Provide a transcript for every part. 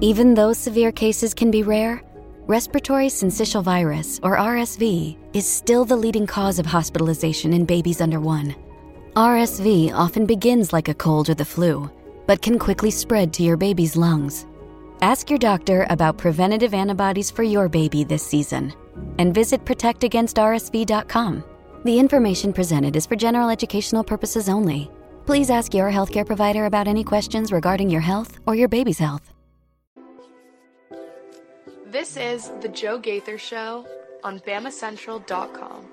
Even though severe cases can be rare, respiratory syncytial virus, or RSV, is still the leading cause of hospitalization in babies under 1. RSV often begins like a cold or the flu, but can quickly spread to your baby's lungs. Ask your doctor about preventative antibodies for your baby this season, and visit protectagainstrsv.com. The information presented is for general educational purposes only. Please ask your healthcare provider about any questions regarding your health or your baby's health. This is The Joe Gaither Show on BamaCentral.com.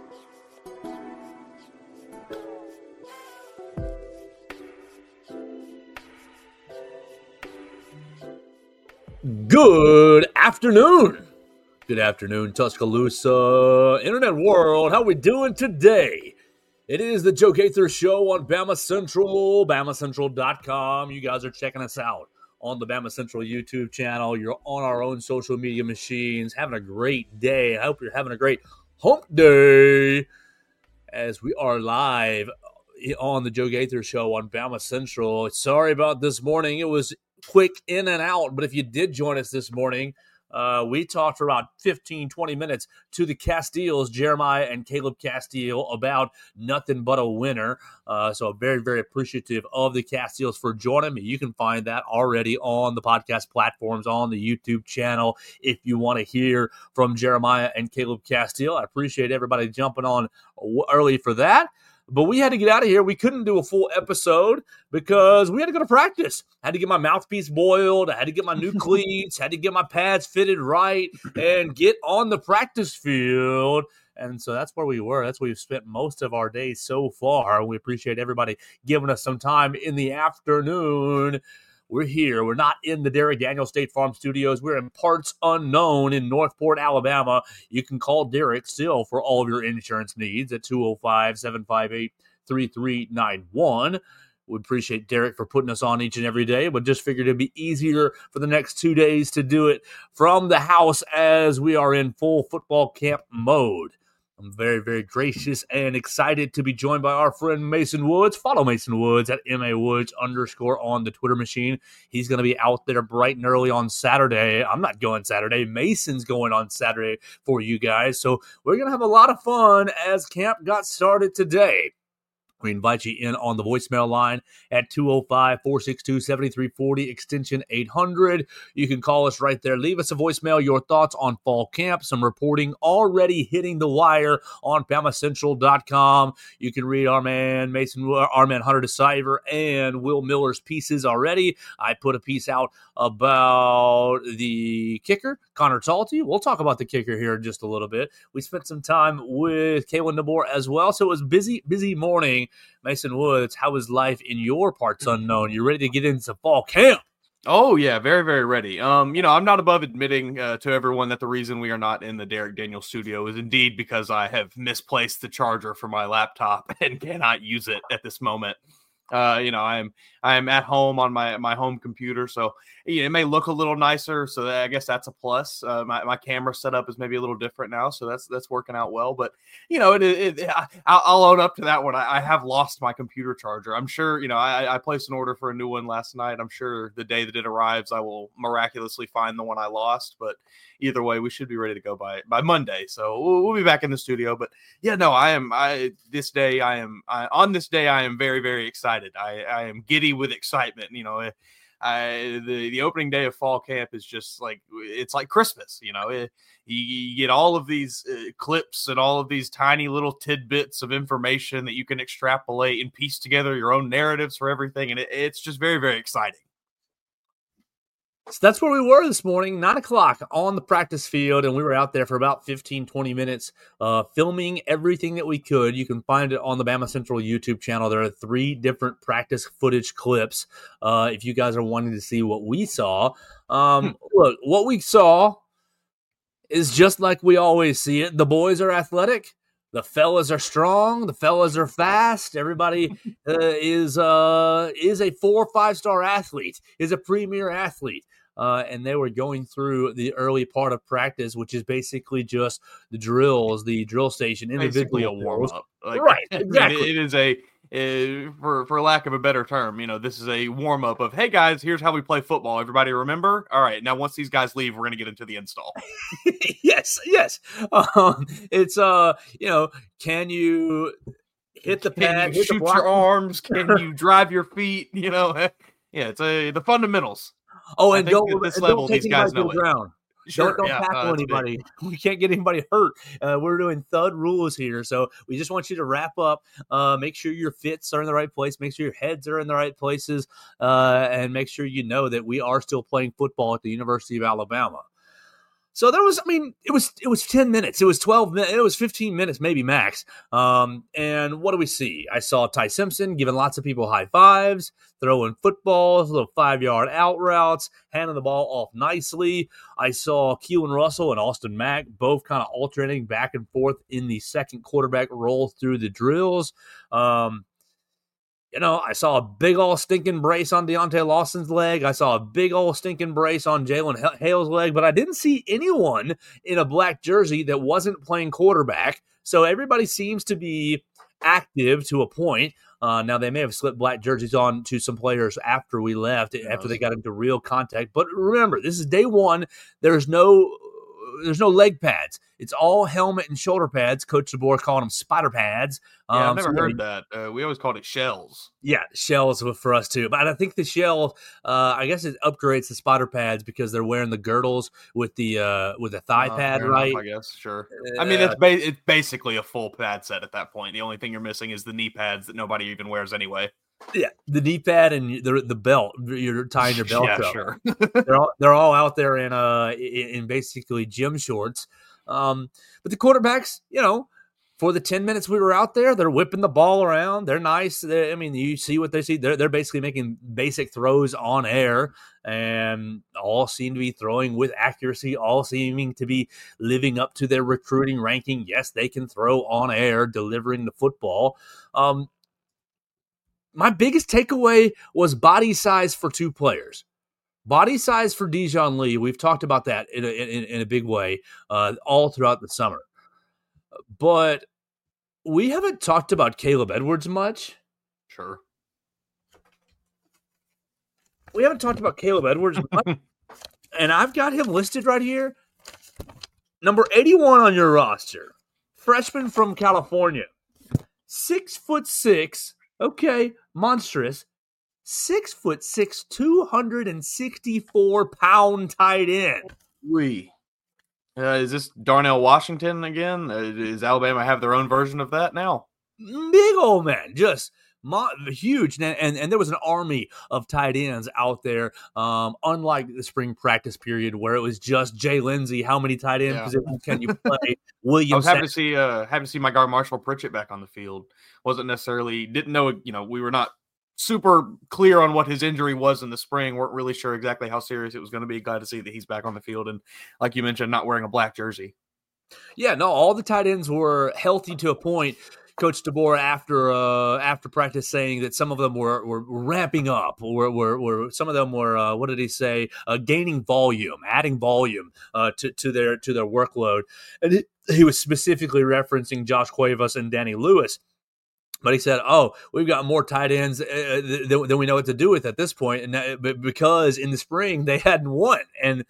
Good afternoon. Good afternoon, Tuscaloosa internet world. How we doing today? It is The Joe Gaither Show on Bama Central, BamaCentral.com. You guys are checking us out on the Bama Central YouTube channel. You're on our own social media machines, having a great day. I hope you're having a great hump day as we are live on the Joe Gaither Show on Bama Central. Sorry about this morning. It was quick in and out, but if you did join us this morning, we talked for about 15, 20 minutes to the Castilles, Jeremiah and Caleb Castile, about nothing but a winner. So very, very appreciative of the Castilles for joining me. You can find that already on the podcast platforms, on the YouTube channel, if you want to hear from Jeremiah and Caleb Castile. I appreciate everybody jumping on early for that. But we had to get out of here. We couldn't do a full episode because we had to go to practice. I had to get my mouthpiece boiled. I had to get my new cleats. Had to get my pads fitted right and get on the practice field. And so that's where we were. That's where we've spent most of our day so far. We appreciate everybody giving us some time in the afternoon. We're here. We're not in the Derek Daniels State Farm Studios. We're in parts unknown in Northport, Alabama. You can call Derek still for all of your insurance needs at 205-758-3391. We appreciate Derek for putting us on each and every day, but just figured it'd be easier for the next 2 days to do it from the house as we are in full football camp mode. I'm very, very gracious and excited to be joined by our friend Mason Woods. Follow Mason Woods at MAWoods_ on the Twitter machine. He's going to be out there bright and early on Saturday. I'm not going Saturday. Mason's going on Saturday for you guys. So we're going to have a lot of fun as camp got started today. We invite you in on the voicemail line at 205-462-7340, extension 800. You can call us right there. Leave us a voicemail, your thoughts on fall camp, some reporting already hitting the wire on BamaCentral.com. You can read our man Hunter DeCiver and Will Miller's pieces already. I put a piece out about the kicker, Connor Talty. We'll talk about the kicker here in just a little bit. We spent some time with Kalen DeBoer as well, so it was busy morning. Mason Woods, how is life in your parts unknown? You ready to get into fall camp? Oh, yeah, very, very ready. I'm not above admitting to everyone that the reason we are not in the Derek Daniels studio is indeed because I have misplaced the charger for my laptop and cannot use it at this moment. I am at home on my home computer, so it may look a little nicer. So I guess that's a plus. My camera setup is maybe a little different now, so that's working out well. But I'll own up to that one. I have lost my computer charger. I'm sure. I placed an order for a new one last night. I'm sure the day that it arrives, I will miraculously find the one I lost. But either way, we should be ready to go by Monday. So we'll be back in the studio. But yeah, no, I am on this day I am very, very excited. I am giddy with excitement. The opening day of fall camp is just like, it's like Christmas. You get all of these clips and all of these tiny little tidbits of information that you can extrapolate and piece together your own narratives for everything. And it's just very, very exciting. So that's where we were this morning, 9 o'clock on the practice field, and we were out there for about 15, 20 minutes filming everything that we could. You can find it on the Bama Central YouTube channel. There are 3 different practice footage clips if you guys are wanting to see what we saw. Look, what we saw is just like we always see it. The boys are athletic. The fellas are strong. The fellas are fast. Everybody is a 4 or 5-star athlete, is a premier athlete. And they were going through the early part of practice, which is basically just the drills, the drill station, individually a warm-up. Right, exactly. for lack of a better term, this is a warm up of, hey guys, here's how we play football. Everybody remember? All right, now once these guys leave, we're gonna get into the install. Yes. It's can you hit the pad? Can you shoot your arms? Can you drive your feet? Yeah, it's the fundamentals. Oh, and at this level, these guys know it. Sure, don't tackle anybody. We can't get anybody hurt. We're doing thud rules here, so we just want you to wrap up. Make sure your fits are in the right place. Make sure your heads are in the right places, and make sure you know that we are still playing football at the University of Alabama. So there was, it was 10 minutes. It was 12 minutes. It was 15 minutes, maybe max. And what do we see? I saw Ty Simpson giving lots of people high fives, throwing footballs, little 5-yard out routes, handing the ball off nicely. I saw Keelan Russell and Austin Mack both kind of alternating back and forth in the second quarterback role through the drills. I saw a big old stinking brace on Deontay Lawson's leg. I saw a big old stinking brace on Jalen Hale's leg, but I didn't see anyone in a black jersey that wasn't playing quarterback. So everybody seems to be active to a point. Now, they may have slipped black jerseys on to some players after we left, after they got into real contact. But remember, this is day one. There's no leg pads. It's all helmet and shoulder pads. Coach DeBoer calling them spider pads. I've never heard that. We always called it shells. Yeah, shells for us too. But I think the shell, I guess it upgrades the spider pads because they're wearing the girdles with the thigh pad, right? Enough, I guess, sure. It's basically a full pad set at that point. The only thing you're missing is the knee pads that nobody even wears anyway. Yeah, the knee pad and the belt. You're tying your belt up. Sure. they're all out there in basically gym shorts. But the quarterbacks, for the 10 minutes we were out there, they're whipping the ball around. They're nice. You see what they see. They're basically making basic throws on air, and all seem to be throwing with accuracy. All seeming to be living up to their recruiting ranking. Yes, they can throw on air, delivering the football. My biggest takeaway was body size for two players. Body size for Dijon Lee. We've talked about that in a big way all throughout the summer. But we haven't talked about Caleb Edwards much. Sure. We haven't talked about Caleb Edwards much. And I've got him listed right here. Number 81 on your roster. Freshman from California. 6'6". Okay, monstrous. 6'6", 264-pound tight end. Is this Darnell Washington again? Does Alabama have their own version of that now? Big old man, just huge. And there was an army of tight ends out there, unlike the spring practice period where it was just Jay Lindsey. How many tight end positions can you play? I was happy to see my guy Marshall Pritchett back on the field. Didn't know, we were not super clear on what his injury was in the spring. Weren't really sure exactly how serious it was going to be. Glad to see that he's back on the field. And like you mentioned, not wearing a black jersey. Yeah, no, all the tight ends were healthy to a point. Coach DeBoer after practice saying that some of them were ramping up, were some of them were what did he say? Gaining volume, adding volume to their workload, and he was specifically referencing Josh Cuevas and Danny Lewis. But he said, we've got more tight ends than we know what to do with at this point. And because in the spring they hadn't won. And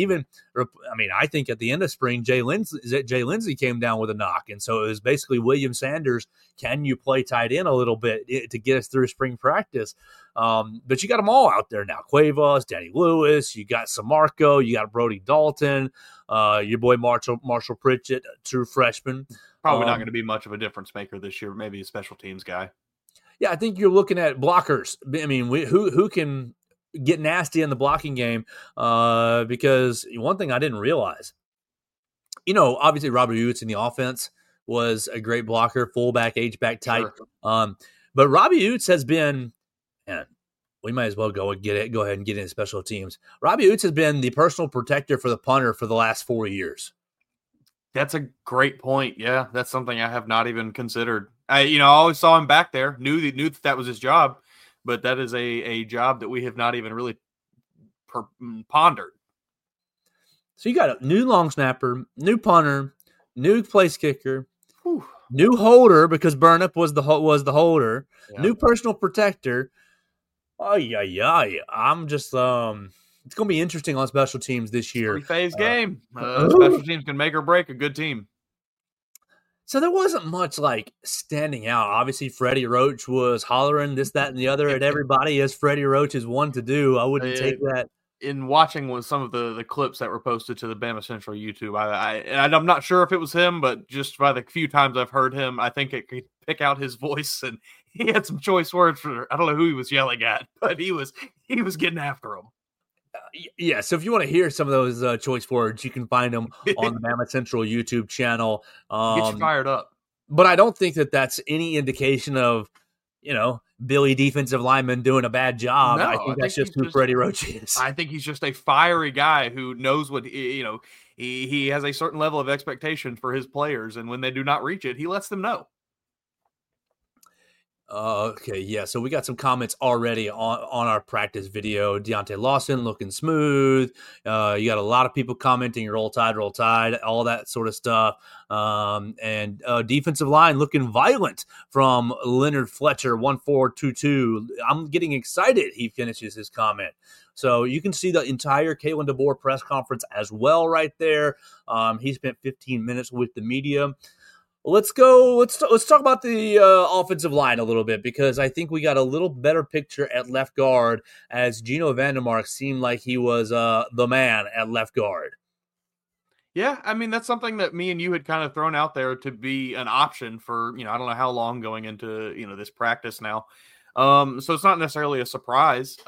I think at the end of spring, Jay Lindsey came down with a knock. And so it was basically William Sanders, can you play tight end a little bit to get us through spring practice? But you got them all out there now. Cuevas, Danny Lewis, you got Samarco, you got Brody Dalton, your boy Marshall Pritchett, true freshman. Probably not going to be much of a difference maker this year. Maybe a special teams guy. Yeah, I think you're looking at blockers. Who can get nasty in the blocking game? Because one thing I didn't realize, obviously Robert Ewitz in the offense was a great blocker, fullback, H-back type. Sure. But Robbie Ewitz has been, and we might as well go ahead and get into special teams. Robbie Ewitz has been the personal protector for the punter for the last 4 years. That's a great point. Yeah, that's something I have not even considered. I always saw him back there, knew that was his job, but that is a job that we have not even really pondered. So you got a new long snapper, new punter, new place kicker. Whew. New holder, because Burnup was the holder. Yeah. New personal protector. Oh yeah. I'm just it's gonna be interesting on special teams this year. Three-phase game. Special teams can make or break a good team. So there wasn't much like standing out. Obviously, Freddie Roach was hollering this, that, and the other at everybody, as Freddie Roach is one to do. I wouldn't take that. In watching some of the clips that were posted to the Bama Central YouTube, I'm not sure if it was him, but just by the few times I've heard him, I think it could pick out his voice, and he had some choice words for, I don't know who he was yelling at, but he was getting after him. Yeah, so if you want to hear some of those choice words, you can find them on the Bama Central YouTube channel. Get you fired up. But I don't think that that's any indication of, Billy defensive lineman doing a bad job. No, I think that's just who Freddie Roach is. I think he's just a fiery guy who knows what, he has a certain level of expectation for his players, and when they do not reach it, he lets them know. Okay, yeah. So we got some comments already on our practice video. Deontay Lawson looking smooth. You got a lot of people commenting roll tide, all that sort of stuff. And defensive line looking violent from Leonard Fletcher, 1422. I'm getting excited. He finishes his comment. So you can see the entire Kalen DeBoer press conference as well right there. He spent 15 minutes with the media. Let's go. Let's talk about the offensive line a little bit, because I think we got a little better picture at left guard, as Gino Vandermark seemed like he was the man at left guard. Yeah, I mean, that's something that me and you had kind of thrown out there to be an option for, I don't know how long going into, this practice now. So it's not necessarily a surprise.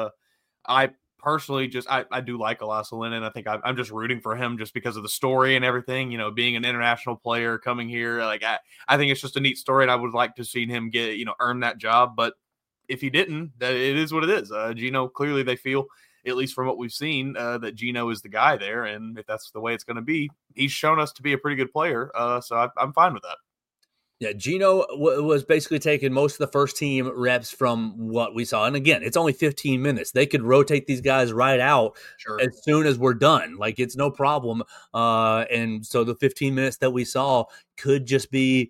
I personally I do like Elasa Lennon. I think I'm just rooting for him just because of the story and everything, being an international player coming here. Like, I think it's just a neat story, and I would like to see him get, earn that job. But if he didn't, it is what it is. Gino, clearly they feel, at least from what we've seen, that Gino is the guy there. And if that's the way it's going to be, he's shown us to be a pretty good player. So I'm fine with that. Yeah, Gino was basically taking most of the first team reps from what we saw. And again, it's only 15 minutes. They could rotate these guys right out as soon as we're done. Like, it's no problem. And so the 15 minutes that we saw could just be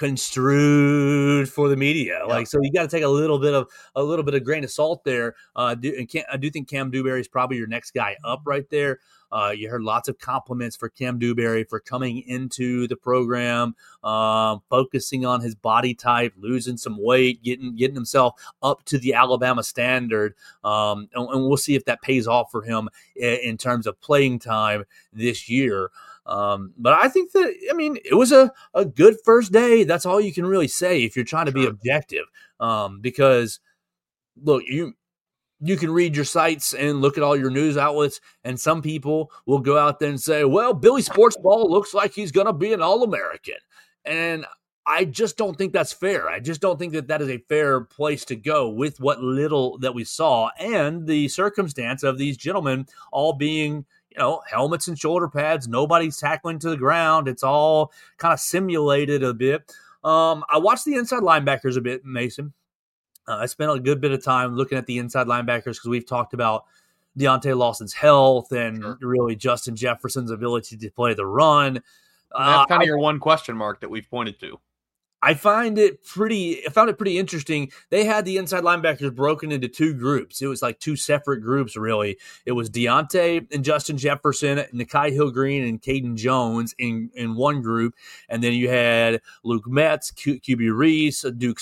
construed for the media. Like, so you got to take a little bit of grain of salt there. I do think Cam Dewberry is probably your next guy up right there. You heard lots of compliments for Cam Dewberry for coming into the program, focusing on his body type, losing some weight, getting himself up to the Alabama standard. And we'll see if that pays off for him in terms of playing time this year. But I think that, it was a good first day. That's all you can really say if you're trying to be objective. Because, look, you can read your sites and look at all your news outlets, and some people will go out there and say, well, Billy Sportsball looks like he's going to be an All-American. And I just don't think that's fair. I just don't think that is a fair place to go with what little that we saw and the circumstance of these gentlemen all being, helmets and shoulder pads. Nobody's tackling to the ground. It's all kind of simulated a bit. I watched the inside linebackers a bit, Mason. I spent a good bit of time looking at the inside linebackers because we've talked about Deontay Lawson's health and really Justin Jefferson's ability to play the run. And that's kind of your one question mark that we've pointed to. I found it pretty interesting. They had the inside linebackers broken into two groups. It was like two separate groups, really. It was Deontay and Justin Jefferson, Nikhai Hill-Green and Caden Jones in one group. And then you had Luke Metz, QB Reese, Duke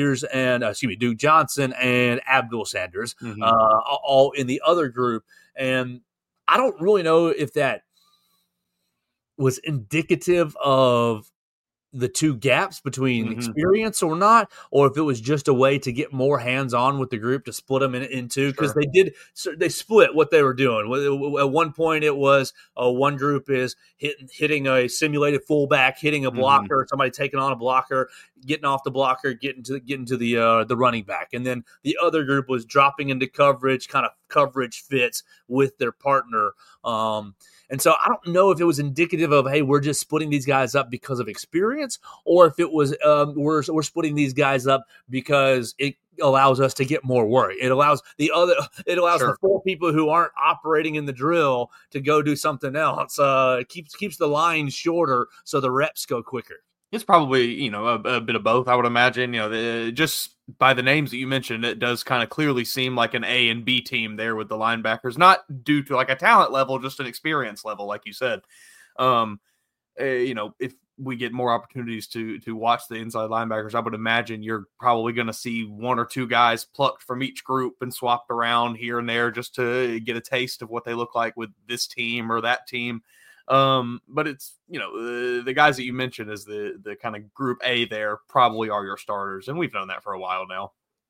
Johnson, and Abdul Sanders, all in the other group. And I don't really know if that was indicative of the two gaps between experience or not, or if it was just a way to get more hands-on with the group to split them into, because they split what they were doing. At one point it was one group is hitting a simulated fullback, hitting a blocker, somebody taking on a blocker, getting off the blocker, getting to the running back. And then the other group was dropping into coverage, kind of coverage fits with their partner. And so I don't know if it was indicative of, hey, we're just splitting these guys up because of experience, or if it was we're splitting these guys up because it allows us to get more work. It allows the four people who aren't operating in the drill to go do something else. Keeps the line shorter so the reps go quicker. It's probably, a bit of both, I would imagine. Just by the names that you mentioned, it does kind of clearly seem like an A and B team there with the linebackers, not due to like a talent level, just an experience level, like you said. If we get more opportunities to watch the inside linebackers, I would imagine you're probably going to see one or two guys plucked from each group and swapped around here and there just to get a taste of what they look like with this team or that team. But it's, the guys that you mentioned as the kind of group A there probably are your starters. And we've known that for a while now.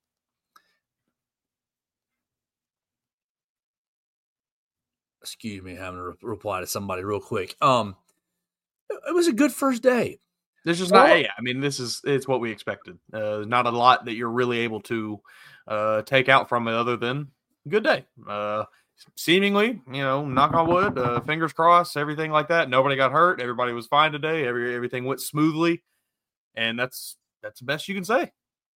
Excuse me, having to reply to somebody real quick. It was a good first day. This is not, I mean, it's what we expected. Not a lot that you're really able to take out from it other than good day. Seemingly, knock on wood, fingers crossed, everything like that. Nobody got hurt. Everybody was fine today. Everything went smoothly. And that's the best you can say.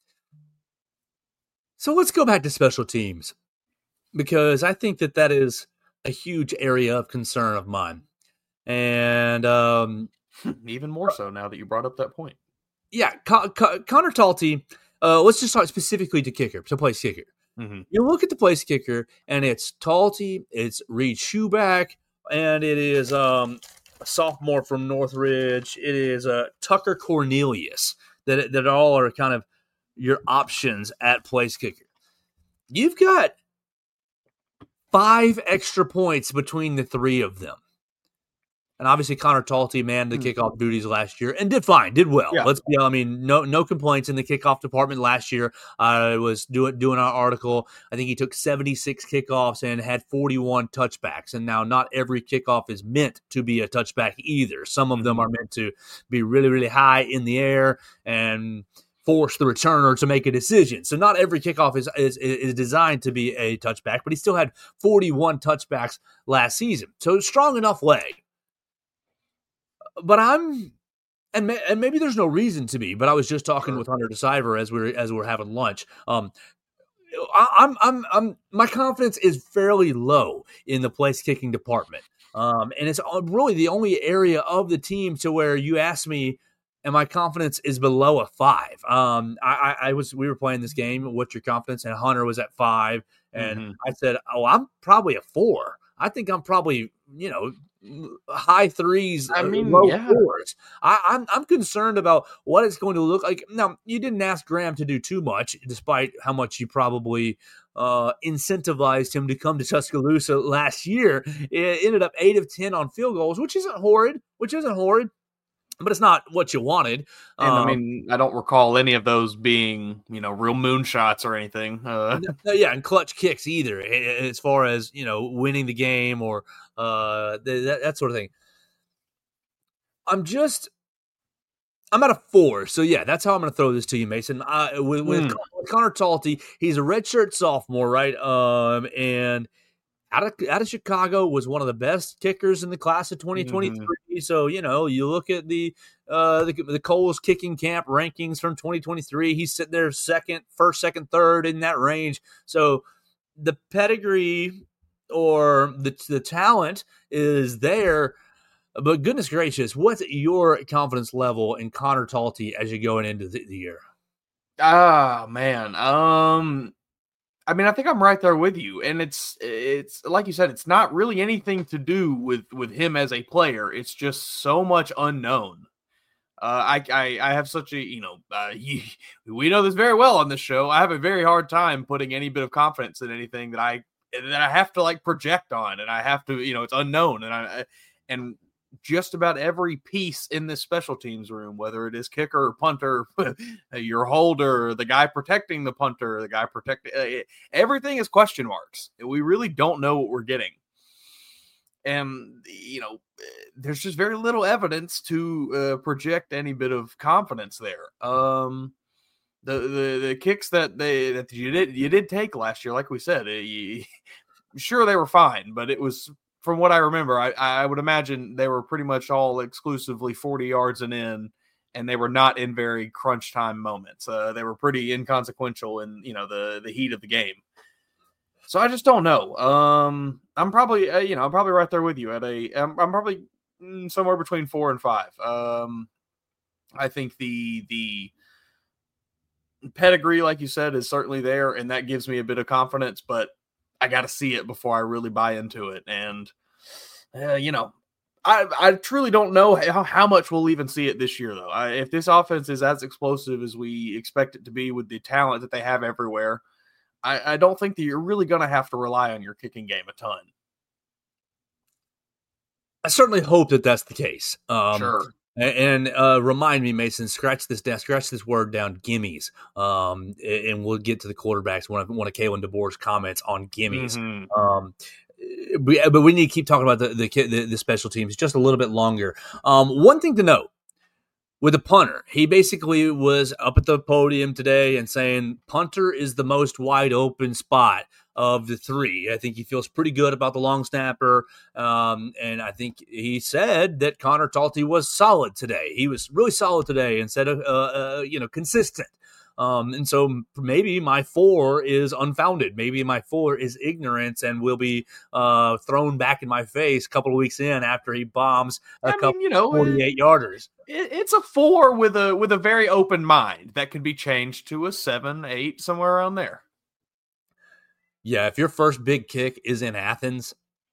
So let's go back to special teams, because I think that is a huge area of concern of mine. And even more so now that you brought up that point. Yeah, Connor Talty, let's just talk specifically to place kicker. Mm-hmm. You look at the place kicker, and it's Talty, it's Reed Schuback, and it is a sophomore from Northridge. It is Tucker Cornelius. That all are kind of your options at place kicker. You've got 5 extra points between the 3 of them. And obviously Connor Talty manned the kickoff duties last year and did fine, did well. Yeah. Let's be, no complaints in the kickoff department last year. I was doing our article. I think he took 76 kickoffs and had 41 touchbacks. And now not every kickoff is meant to be a touchback either. Some of them are meant to be really, really high in the air and force the returner to make a decision. So not every kickoff is designed to be a touchback, but he still had 41 touchbacks last season. So strong enough leg. But maybe there's no reason to be, but I was just talking with Hunter DeCiver as we're having lunch. My confidence is fairly low in the place kicking department. And it's really the only area of the team to where you ask me, and my confidence is below a 5. We were playing this game. What's your confidence? And Hunter was at 5. And I said, I'm probably a 4. I think I'm probably, high 3s, low 4s. I'm concerned about what it's going to look like. Now, you didn't ask Graham to do too much, despite how much you probably incentivized him to come to Tuscaloosa last year. It ended up 8 of 10 on field goals, which isn't horrid, but it's not what you wanted. And I don't recall any of those being, real moonshots or anything. And clutch kicks either, as far as, winning the game or that sort of thing. I'm at a 4. So, yeah, that's how I'm going to throw this to you, Mason. With Connor Talty, he's a redshirt sophomore, right? And out of Chicago, was one of the best kickers in the class of 2023. So, you look at the Coles kicking camp rankings from 2023. He's sitting there first, second, third in that range. So the pedigree or the talent is there. But goodness gracious, what's your confidence level in Connor Talty as you go into the year? Ah, man. I think I'm right there with you, and it's like you said, it's not really anything to do with him as a player. It's just so much unknown. I have such a we know this very well on this show. I have a very hard time putting any bit of confidence in anything that I have to project on, and I have to it's unknown, and just about every piece in this special teams room, whether it is kicker, punter, your holder, the guy protecting the punter, the guy protecting everything is question marks. We really don't know what we're getting. And, there's just very little evidence to project any bit of confidence there. The kicks that you did take last year, like we said, sure, they were fine, but it was, from what I remember, I would imagine they were pretty much all exclusively 40 yards and in, and they were not in very crunch time moments. They were pretty inconsequential in, the heat of the game. So I just don't know. I'm probably, I'm probably right there with you I'm probably somewhere between 4 and 5. I think the pedigree, like you said, is certainly there, and that gives me a bit of confidence, but I got to see it before I really buy into it. And, I truly don't know how much we'll even see it this year, though. If this offense is as explosive as we expect it to be with the talent that they have everywhere, I don't think that you're really going to have to rely on your kicking game a ton. I certainly hope that that's the case. Sure. And remind me, Mason, scratch this word down, gimmies. And we'll get to the quarterbacks, one of Kalen DeBoer's comments on gimmies. Mm-hmm. But we need to keep talking about the special teams just a little bit longer. One thing to note with the punter, he basically was up at the podium today and saying punter is the most wide open spot of the three. I think he feels pretty good about the long snapper. And I think he said that Connor Talty was solid today. He was really solid today instead of, consistent. And so maybe my 4 is unfounded. Maybe my 4 is ignorance and will be thrown back in my face a couple of weeks in after he bombs a couple 48-yarders. It's a 4 with a very open mind that can be changed to a 7, 8, somewhere around there. Yeah, if your first big kick is in Athens,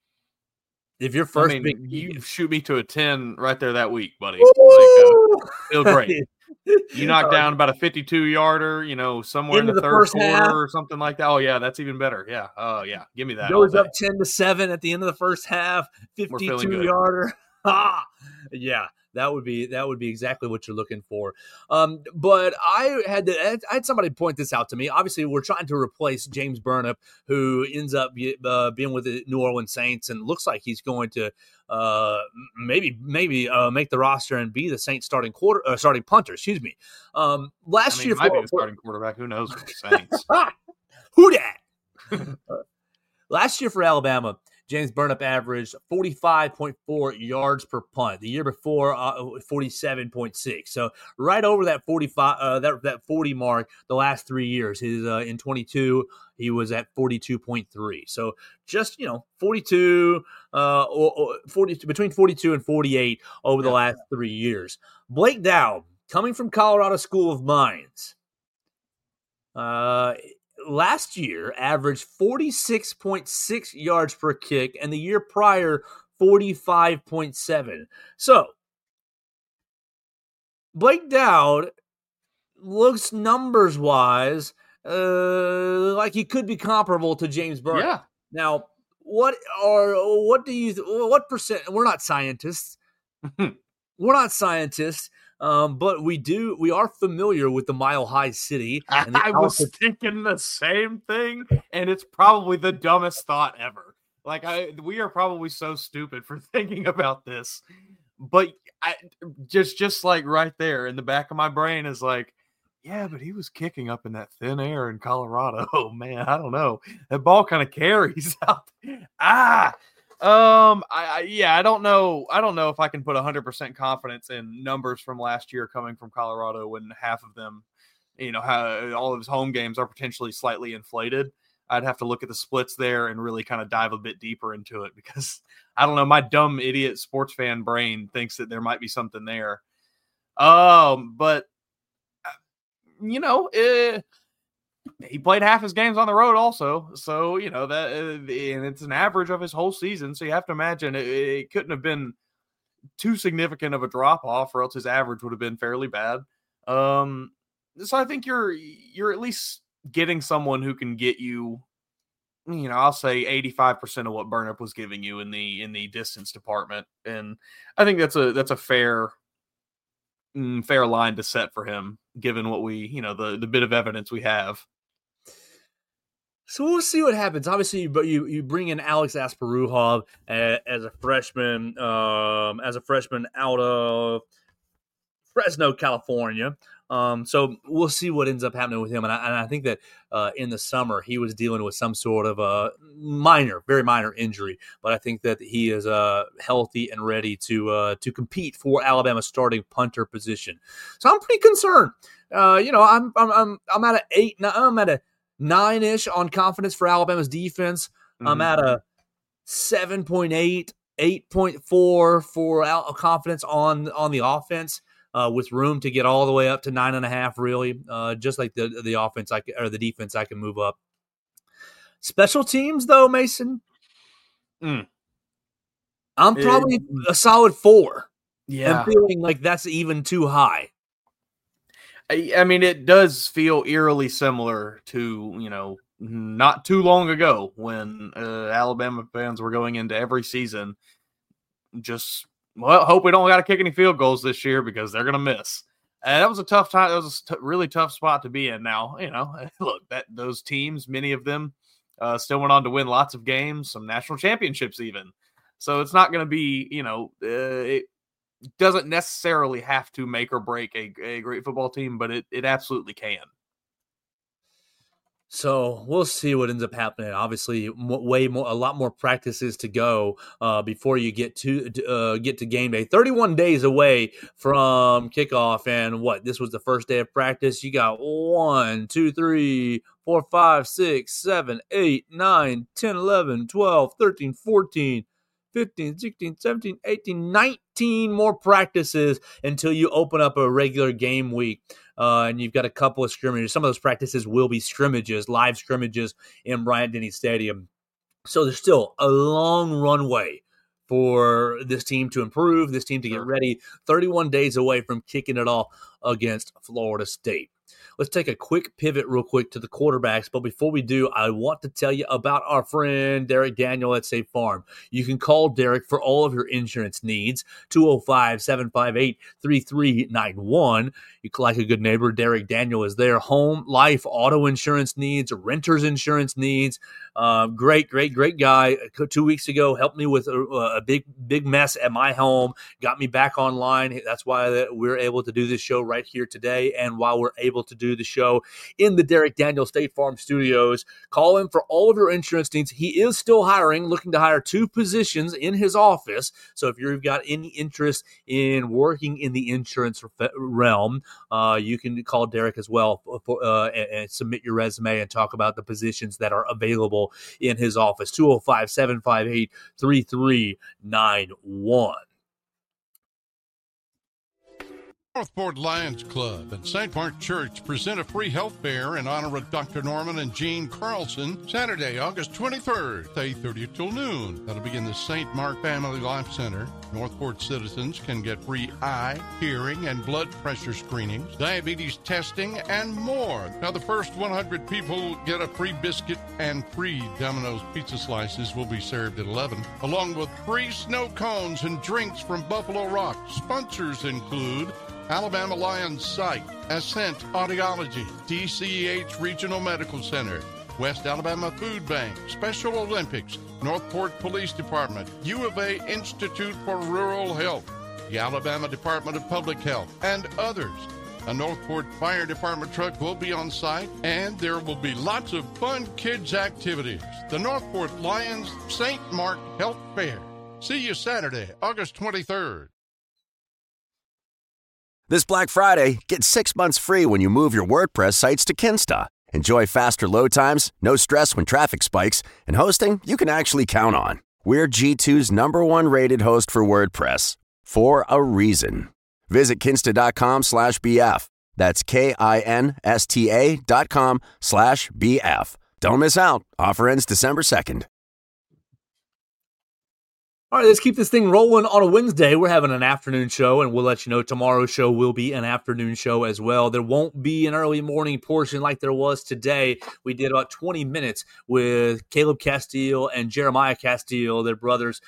you shoot me to a 10 right there that week, buddy. Feel great. You knock down about a 52-yarder, somewhere in the third quarter or something like that. Oh, yeah, that's even better. Yeah. Oh, yeah. Give me that. Goes up 10-7 at the end of the first half, 52-yarder. Yeah, that would be exactly what you're looking for. But I had somebody point this out to me. Obviously, we're trying to replace James Burnip, who ends up being with the New Orleans Saints and looks like he's going to maybe make the roster and be the Saints starting punter. Excuse me. Last year, might be the starting quarterback. Who knows with the Saints? Who dat? Last year for Alabama, James Burnip averaged 45.4 yards per punt. The year before, 47.6. So right over that 45, that 40 mark. The last 3 years, in 22, he was at 42.3. So just 42, or 42, between 42 and 48 over the last 3 years. Blake Dowd, coming from Colorado School of Mines, last year averaged 46.6 yards per kick, and the year prior, 45.7. So, Blake Dowd looks numbers-wise like he could be comparable to James Burnip. Yeah. Now, what percent? We're not scientists. But we are familiar with the Mile High City. And I was thinking the same thing, and it's probably the dumbest thought ever. We are probably so stupid for thinking about this, but just like right there in the back of my brain is like, yeah, but he was kicking up in that thin air in Colorado. Oh man, I don't know. That ball kind of carries out. I don't know. I don't know if I can put 100% confidence in numbers from last year coming from Colorado when half of them, how all of his home games are potentially slightly inflated. I'd have to look at the splits there and really kind of dive a bit deeper into it because I don't know. My dumb idiot sports fan brain thinks that there might be something there. But he played half his games on the road also. So, that, and it's an average of his whole season. So you have to imagine it couldn't have been too significant of a drop off or else his average would have been fairly bad. So I think you're at least getting someone who can get you, I'll say 85% of what Burnip was giving you in the distance department. And I think that's a fair line to set for him, given what we, the bit of evidence we have. So we'll see what happens. Obviously, but you bring in Alex Asparuha as a freshman out of Fresno, California. So we'll see what ends up happening with him. And I think that in the summer he was dealing with some sort of a very minor injury. But I think that he is healthy and ready to compete for Alabama's starting punter position. So I'm pretty concerned. I'm at an 8. I'm at a 9-ish on confidence for Alabama's defense. Mm-hmm. I'm at a 7.8, 8.4 for confidence on the offense. with room to get all the way up to 9.5. Really, just like the offense or the defense, I can move up. Special teams, though, Mason, I'm probably a solid 4. Yeah, I'm feeling like that's even too high. I mean, it does feel eerily similar to, not too long ago when Alabama fans were going into every season just, hope we don't got to kick any field goals this year because they're going to miss. And that was a tough time. That was a really tough spot to be in. Now, look, those teams, many of them still went on to win lots of games, some national championships even. So it's not going to be, it doesn't necessarily have to make or break a great football team, but it absolutely can. So we'll see what ends up happening. Obviously, a lot more practices to go before you get to game day. 31 days away from kickoff, and this was the first day of practice. You got 1, 2, 3, 4, 5, 6, 7, 8, 9, 10, 11, 12, 13, 14, 15, 16, 17, 18, 19 more practices until you open up a regular game week. And you've got a couple of scrimmages. Some of those practices will be scrimmages, live scrimmages in Bryant-Denny Stadium. So there's still a long runway for this team to improve, this team to get ready. 31 days away from kicking it off against Florida State. Let's take a quick pivot real quick to the quarterbacks. But before we do, I want to tell you about our friend Derek Daniel at State Farm. You can call Derek for all of your insurance needs, 205-758-3391. Like a good neighbor, Derek Daniel is there. Home, life, auto insurance needs, renter's insurance needs. Great guy. 2 weeks ago, helped me with a big mess at my home, got me back online. That's why we're able to do this show right here today, and while we're able to do the show in the Derek Daniel State Farm Studios. Call him for all of your insurance needs. He is still looking to hire 2 positions in his office. So if you've got any interest in working in the insurance realm, you can call Derek as well and submit your resume and talk about the positions that are available in his office. 205-758-3391. Northport Lions Club and St. Mark Church present a free health fair in honor of Dr. Norman and Jean Carlson, Saturday, August 23rd, 8:30 till noon. That'll be in the St. Mark Family Life Center. Northport citizens can get free eye, hearing, and blood pressure screenings, diabetes testing, and more. Now, the first 100 people get a free biscuit, and free Domino's pizza slices will be served at 11, along with free snow cones and drinks from Buffalo Rock. Sponsors include Alabama Lions Site, Ascent Audiology, DCH Regional Medical Center, West Alabama Food Bank, Special Olympics, Northport Police Department, U of A Institute for Rural Health, the Alabama Department of Public Health, and others. A Northport Fire Department truck will be on site, and there will be lots of fun kids' activities. The Northport Lions St. Mark Health Fair. See you Saturday, August 23rd. This Black Friday, get 6 months free when you move your WordPress sites to Kinsta. Enjoy faster load times, no stress when traffic spikes, and hosting you can actually count on. We're G2's #1 rated host for WordPress, for a reason. Visit kinsta.com/BF. That's KINSTA.com/BF. Don't miss out. Offer ends December 2nd. All right, let's keep this thing rolling on a Wednesday. We're having an afternoon show, and we'll let you know tomorrow's show will be an afternoon show as well. There won't be an early morning portion like there was today. We did about 20 minutes with Caleb Castile and Jeremiah Castile, their brothers,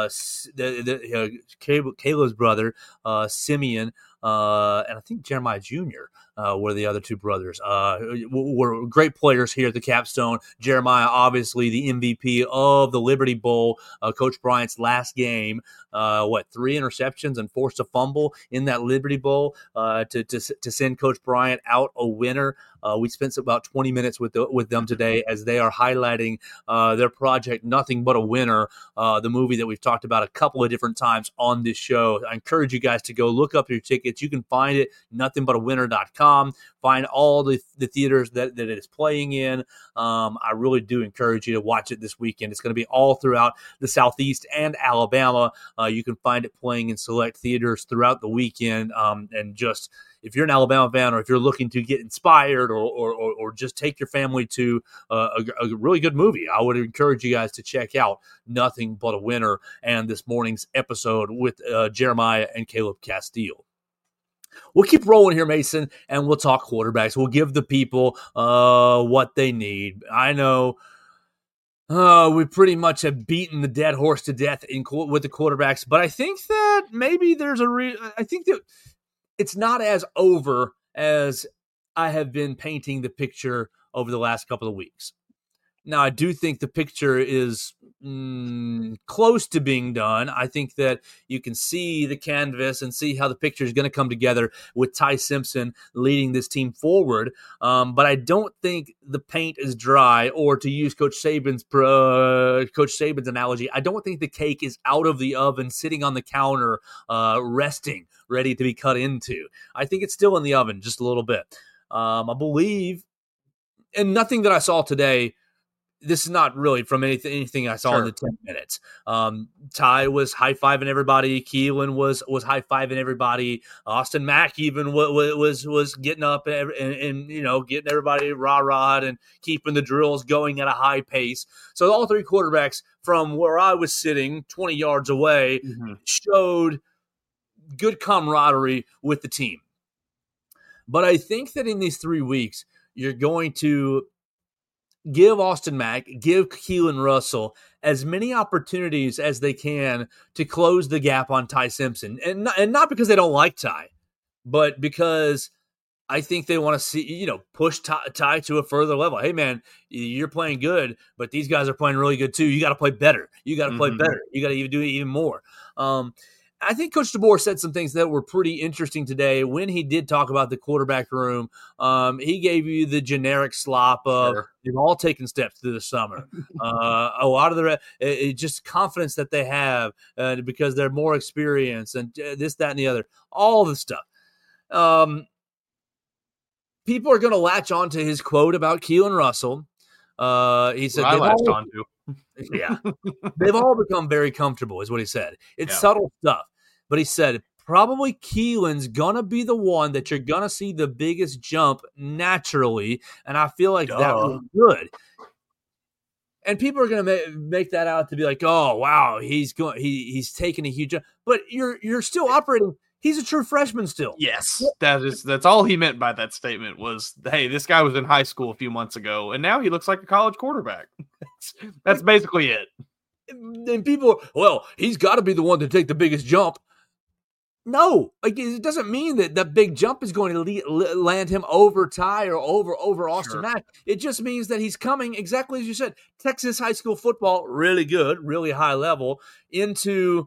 Caleb's brother, Simeon, and I think Jeremiah Jr. Were the other 2 brothers. Were great players here at the Capstone. Jeremiah, obviously the MVP of the Liberty Bowl, Coach Bryant's last game. 3 interceptions and forced a fumble in that Liberty Bowl to send Coach Bryant out a winner. We spent about 20 minutes with them today as they are highlighting their project, Nothing But a Winner, the movie that we've talked about a couple of different times on this show. I encourage you guys to go look up your tickets. You can find it, nothingbutawinner.com. BamaCentral.com. Find all the theaters that it is playing in. I really do encourage you to watch it this weekend. It's going to be all throughout the Southeast and Alabama. You can find it playing in select theaters throughout the weekend. And just if you're an Alabama fan, or if you're looking to get inspired, or just take your family to a really good movie, I would encourage you guys to check out Nothing But a Winner and this morning's episode with Jeremiah and Caleb Castile. We'll keep rolling here, Mason, and we'll talk quarterbacks. We'll give the people what they need. I know we pretty much have beaten the dead horse to death with the quarterbacks, but I think that maybe there's I think that it's not as over as I have been painting the picture over the last couple of weeks. Now, I do think the picture is close to being done. I think that you can see the canvas and see how the picture is going to come together with Ty Simpson leading this team forward. But I don't think the paint is dry, or to use Coach Saban's analogy, I don't think the cake is out of the oven, sitting on the counter, resting, ready to be cut into. I think it's still in the oven just a little bit. I believe, and nothing that I saw today, this is not really from anything I saw in the 10 minutes. Ty was high-fiving everybody. Keelan was high-fiving everybody. Austin Mack even was getting up and getting everybody rah-rahed and keeping the drills going at a high pace. So all three quarterbacks from where I was sitting 20 yards away showed good camaraderie with the team. But I think that in these 3 weeks, you're going to give Austin Mack, give Keelan Russell as many opportunities as they can to close the gap on Ty Simpson. And not because they don't like Ty, but because I think they want to see, push Ty to a further level. Hey, man, you're playing good, but these guys are playing really good too. You got to play better. You got to play better. You got to do it even more. I think Coach DeBoer said some things that were pretty interesting today when he did talk about the quarterback room. He gave you the generic slop of they've all taken steps through the summer. A lot of the just confidence that they have because they're more experienced and this, that, and the other. All the stuff. People are going to latch on to his quote about Keelan Russell. He said I latched on to. Yeah, they've all become very comfortable, is what he said. It's subtle stuff. But he said, probably Keelan's going to be the one that you're going to see the biggest jump naturally. And I feel like that was good. And people are going to make that out to be like, oh, wow, he's taking a huge jump. But you're still operating. He's a true freshman still. Yes, that's all he meant by that statement was, hey, this guy was in high school a few months ago, and now he looks like a college quarterback. That's basically it. And people, well, he's got to be the one to take the biggest jump. No, it doesn't mean that the big jump is going to land him over Ty or over Austin Mack. It just means that he's coming, exactly as you said, Texas high school football, really good, really high level, into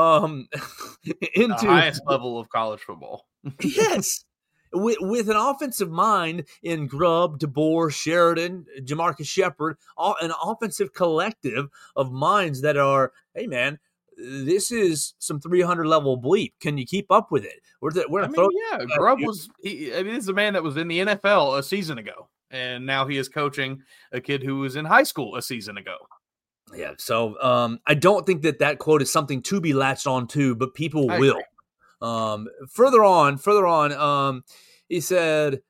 the highest level of college football. Yes. With an offensive mind in Grubb, DeBoer, Sheridan, Jamarcus Shepard, an offensive collective of minds that are, hey, man, this is some 300 level bleep. Can you keep up with it? Grubb was. This is a man that was in the NFL a season ago, and now he is coaching a kid who was in high school a season ago. Yeah, so I don't think that quote is something to be latched on to, but people will. Further on, he said,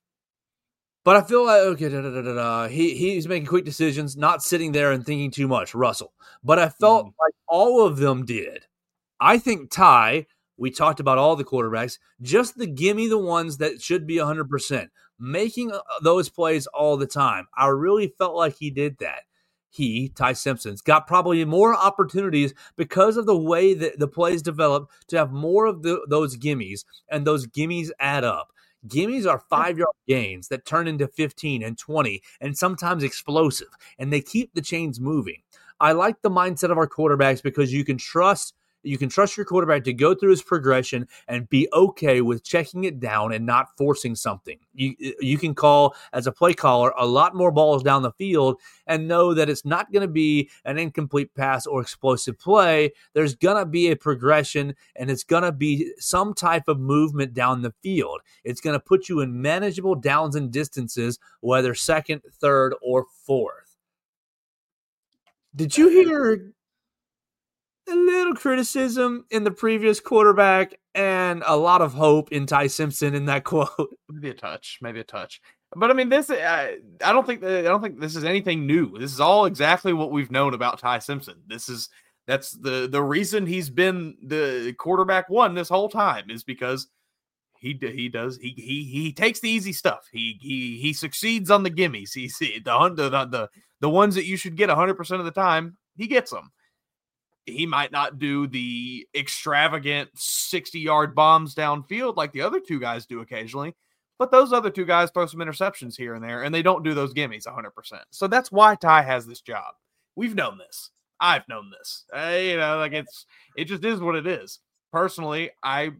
but I feel like he's making quick decisions, not sitting there and thinking too much, Russell. But I felt like all of them did. I think Ty, we talked about all the quarterbacks, just give me the ones that should be 100%, making those plays all the time. I really felt like he did that. Ty Simpson's got probably more opportunities because of the way that the plays develop to have more of those gimmies, and those gimmies add up. Gimmies are 5-yard gains that turn into 15 and 20 and sometimes explosive, and they keep the chains moving. I like the mindset of our quarterbacks because you can trust You can trust your quarterback to go through his progression and be okay with checking it down and not forcing something. You can call, as a play caller, a lot more balls down the field and know that it's not going to be an incomplete pass or explosive play. There's going to be a progression, and it's going to be some type of movement down the field. It's going to put you in manageable downs and distances, whether second, third, or fourth. Did you hear a little criticism in the previous quarterback and a lot of hope in Ty Simpson in that quote? Maybe a touch. But I mean, this I don't think this is anything new. This is all exactly what we've known about Ty Simpson. That's the reason he's been the quarterback one this whole time, is because he takes the easy stuff. He succeeds on the gimmies. The ones that you should get 100% of the time, he gets them. He might not do the extravagant 60-yard bombs downfield like the other two guys do occasionally, but those other two guys throw some interceptions here and there, and they don't do those gimmies 100%. So that's why Ty has this job. We've known this. I've known this. It just is what it is. Personally, I'll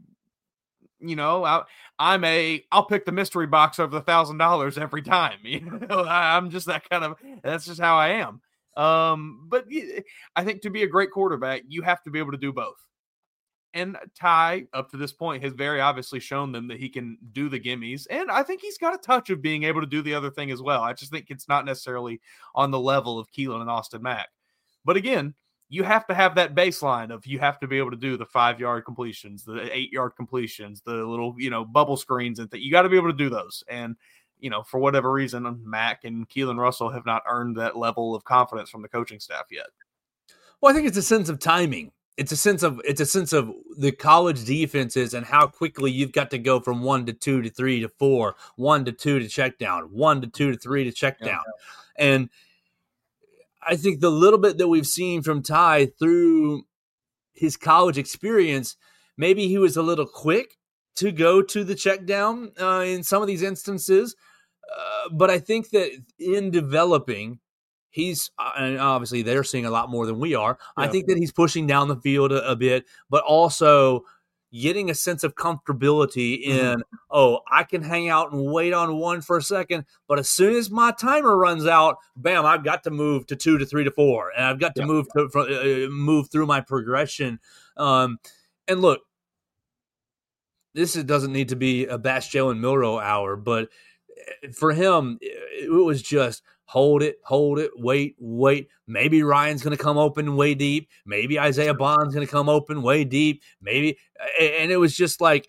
pick the mystery box over the $1,000 every time. I'm just that's just how I am. But I think to be a great quarterback, you have to be able to do both. And Ty, up to this point, has very obviously shown them that he can do the gimmies. And I think he's got a touch of being able to do the other thing as well. I just think it's not necessarily on the level of Keelan and Austin Mack. But again, you have to have that baseline of you have to be able to do the 5-yard completions, the 8-yard completions, the little, bubble screens and you got to be able to do those. And, for whatever reason, Mack and Keelan Russell have not earned that level of confidence from the coaching staff yet. Well, I think it's a sense of timing. It's a sense of the college defenses and how quickly you've got to go from 1 to 2 to 3 to 4, 1 to 2 to check down, 1 to 2 to 3 to check down. And I think the little bit that we've seen from Ty through his college experience, maybe he was a little quick to go to the check down in some of these instances. But I think that in developing, and obviously they're seeing a lot more than we are. Yeah. I think that he's pushing down the field a bit, but also getting a sense of comfortability in, I can hang out and wait on one for a second, but as soon as my timer runs out, bam, I've got to move to 2 to 3 to 4, and I've got to move through my progression. And look, this doesn't need to be a Bash Jalen Milroe hour, but for him, it was just hold it, wait. Maybe Ryan's going to come open way deep. Maybe Isaiah Bond's going to come open way deep. Maybe, and it was just like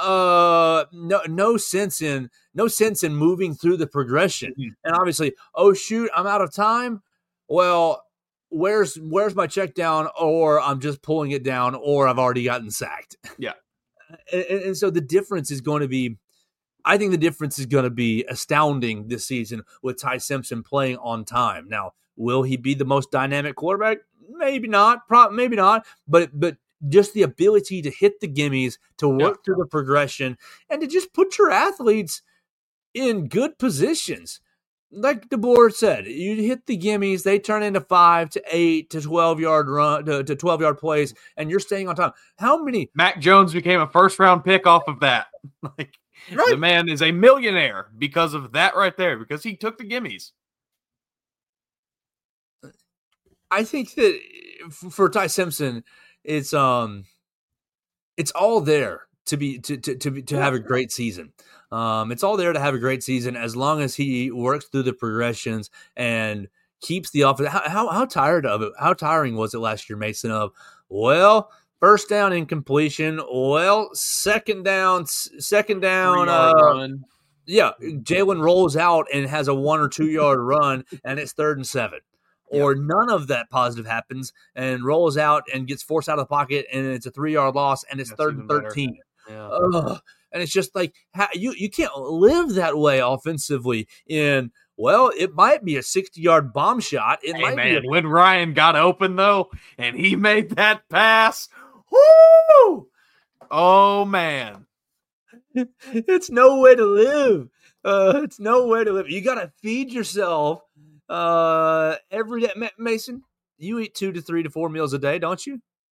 no sense in moving through the progression. And obviously, oh shoot, I'm out of time. Well, where's my check down? Or I'm just pulling it down, or I've already gotten sacked. Yeah, and so the difference is going to be. I think the difference is going to be astounding this season with Ty Simpson playing on time. Now, will he be the most dynamic quarterback? Maybe not. Maybe not. But just the ability to hit the gimmies, to work through the progression, and to just put your athletes in good positions. Like DeBoer said, you hit the gimmies, they turn into 5 to 8 to 12-yard run to 12-yard plays, and you're staying on time. How many? Mac Jones became a first-round pick off of that. Right. The man is a millionaire because of that right there, because he took the gimmies. I think that for Ty Simpson, it's all there to have a great season. It's all there to have a great season as long as he works through the progressions and keeps the offense. How tired of it? How tiring was it last year, Mason? First down incompletion. Well, second down. Run. Yeah, Jalen rolls out and has a 1 or 2 yard run, and it's 3rd and 7. Or none of that positive happens and rolls out and gets forced out of the pocket, and it's a 3-yard loss, and it's 3rd and 13. Yeah. And it's just like you can't live that way offensively. It might be a 60-yard bomb shot. When Ryan got open though, and he made that pass. Woo! Oh, man. It's no way to live. It's no way to live. You got to feed yourself every day. Mason, you eat 2 to 3 to 4 meals a day, don't you?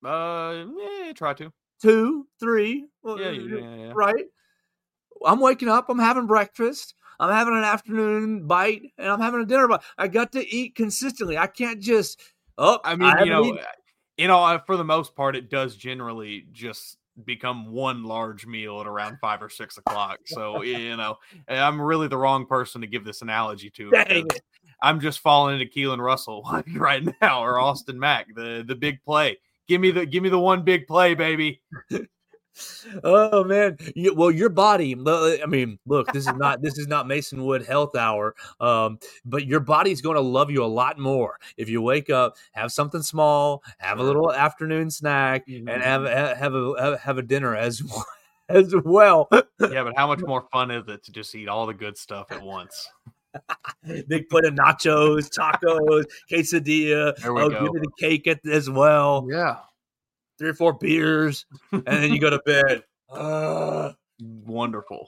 Try to. 2, 3. Yeah. Right? I'm waking up. I'm having breakfast. I'm having an afternoon bite, and I'm having a dinner bite. I got to eat consistently. I can't just. For the most part, it does generally just become one large meal at around 5 or 6 o'clock. So, I'm really the wrong person to give this analogy to. Dang it. I'm just falling into Keelan Russell right now, or Austin Mack, the big play. Give me the one big play, baby. Oh man. Your body, I mean, look, this is not Mason Wood Health Hour. But your body's going to love you a lot more if you wake up, have something small, have a little afternoon snack, and have a dinner as well. Yeah, but how much more fun is it to just eat all the good stuff at once? Big plate of nachos, tacos, quesadilla. There we go. Give me the cake as well. Yeah. 3 or 4 beers, and then you go to bed. Wonderful.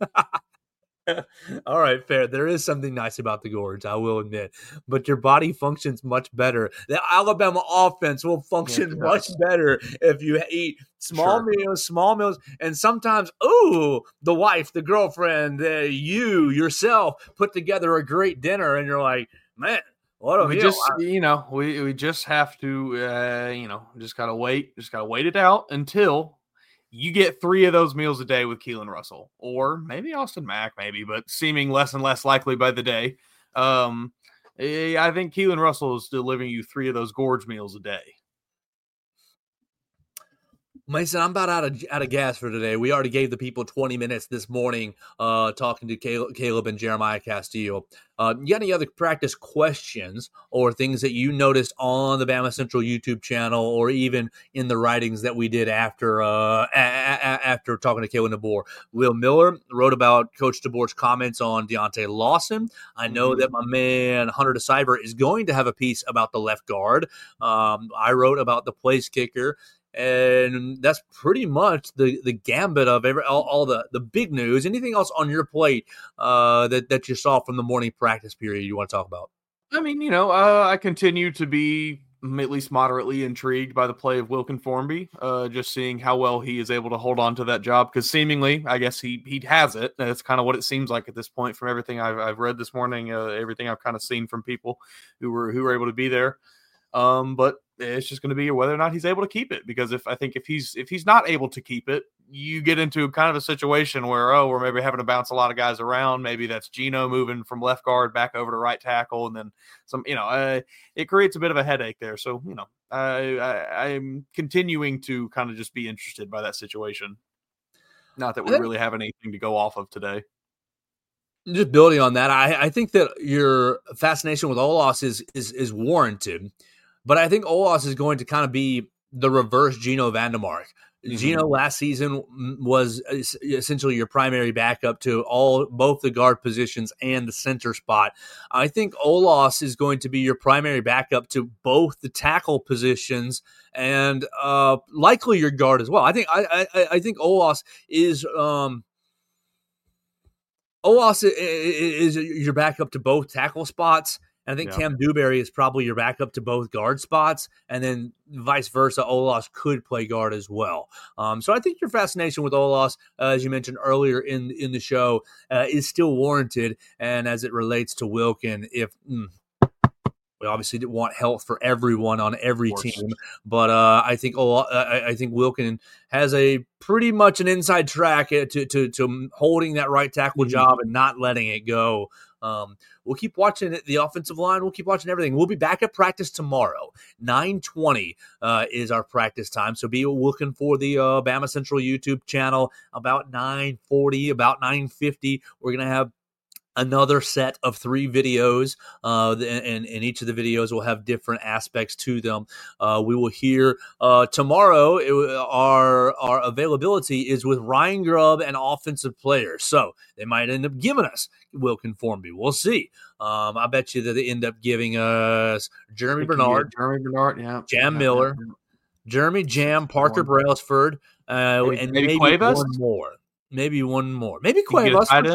All right, fair. There is something nice about the Gorge, I will admit. But your body functions much better. The Alabama offense will function much better if you eat small meals, and sometimes, the wife, the girlfriend, you, yourself, put together a great dinner, and you're like, man, what a meal. We just have to, just gotta wait it out until you get 3 of those meals a day with Keelan Russell, or maybe Austin Mack, but seeming less and less likely by the day. I think Keelan Russell is delivering you 3 of those Gorge meals a day. Mason, I'm about out of gas for today. We already gave the people 20 minutes this morning talking to Caleb and Jeremiah Castillo. You got any other practice questions or things that you noticed on the Bama Central YouTube channel, or even in the writings that we did after talking to Kalen DeBoer? Will Miller wrote about Coach DeBoer's comments on Deontay Lawson. I know that my man Hunter DeCyber is going to have a piece about the left guard. I wrote about the place kicker. And that's pretty much the gambit of all the big news. Anything else on your plate that you saw from the morning practice period you want to talk about? I mean, I continue to be at least moderately intrigued by the play of Wilkin Formby, just seeing how well he is able to hold on to that job, because seemingly, I guess he has it. That's kind of what it seems like at this point from everything I've read this morning, everything I've kind of seen from people who were able to be there. But it's just going to be whether or not he's able to keep it, because if he's not able to keep it, you get into kind of a situation where, we're maybe having to bounce a lot of guys around. Maybe that's Gino moving from left guard back over to right tackle. And then some, it creates a bit of a headache there. So, I'm continuing to kind of just be interested by that situation. Not that we really have anything to go off of today. Just building on that, I think that your fascination with Olaus is warranted. But I think Olaus is going to kind of be the reverse Gino Vandermark. Mm-hmm. Gino last season was essentially your primary backup to both the guard positions and the center spot. I think Olaus is going to be your primary backup to both the tackle positions and likely your guard as well. I think Olaus is your backup to both tackle spots. And I think Cam Dewberry is probably your backup to both guard spots, and then vice versa, Olaus could play guard as well. So I think your fascination with Olaus, as you mentioned earlier in the show, is still warranted. And as it relates to Wilkin, we obviously want health for everyone on every team, but I think Wilkin has a pretty much an inside track to holding that right tackle job and not letting it go. We'll keep watching the offensive line. We'll keep watching everything. We'll be back at practice tomorrow. 9:20 is our practice time. So be looking for the Bama Central YouTube channel about 9:40, about 9:50. We're going to have another set of 3 videos, and each of the videos will have different aspects to them. We will hear tomorrow. Our availability is with Ryan Grubb and offensive players, so they might end up giving us Wilkin Formby. We'll see. I bet you that they end up giving us Jeremy Bernard, Jam Miller, Jeremy Jam, Parker Brailsford, and maybe Cuevas? one more. Maybe Cuevas.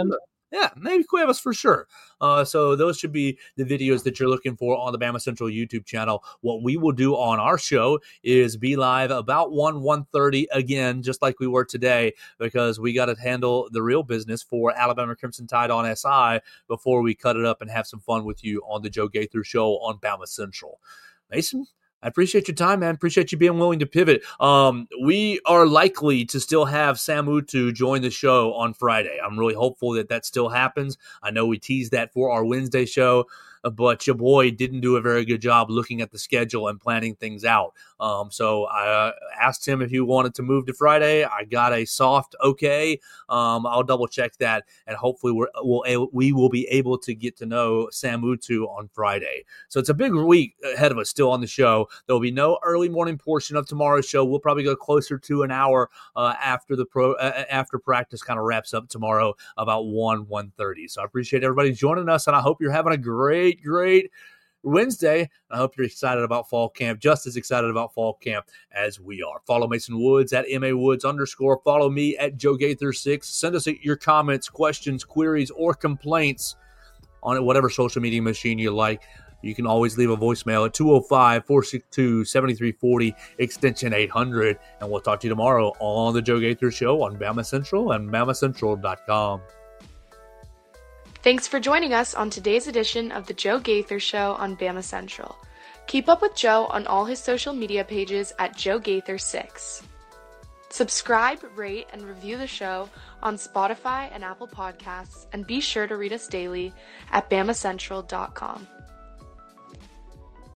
Yeah, maybe Cuevas for sure. So those should be the videos that you're looking for on the Bama Central YouTube channel. What we will do on our show is be live about 1:30 again, just like we were today, because we got to handle the real business for Alabama Crimson Tide on SI before we cut it up and have some fun with you on the Joe Gaither Show on Bama Central. Mason, I appreciate your time, man. Appreciate you being willing to pivot. We are likely to still have Sam Utu join the show on Friday. I'm really hopeful that still happens. I know we teased that for our Wednesday show, but your boy didn't do a very good job looking at the schedule and planning things out. So I asked him if he wanted to move to Friday. I got a soft okay. I'll double check that, and hopefully we will be able to get to know Sam Utu on Friday. So it's a big week ahead of us still on the show. There will be no early morning portion of tomorrow's show. We'll probably go closer to an hour after practice kind of wraps up tomorrow, about 1:30. So I appreciate everybody joining us, and I hope you're having a great Wednesday. I hope you're excited about fall camp, just as excited about fall camp as we are. Follow Mason Woods at MAWoods_. Follow me at Joe Gaither6. Send us your comments, questions, queries, or complaints on whatever social media machine you like. You can always leave a voicemail at 205-462-7340, extension 800. And we'll talk to you tomorrow on the Joe Gaither Show on Bama Central and BamaCentral.com. Thanks for joining us on today's edition of the Joe Gaither Show on Bama Central. Keep up with Joe on all his social media pages at Joe Gaither6. Subscribe, rate, and review the show on Spotify and Apple Podcasts, and be sure to read us daily at BamaCentral.com.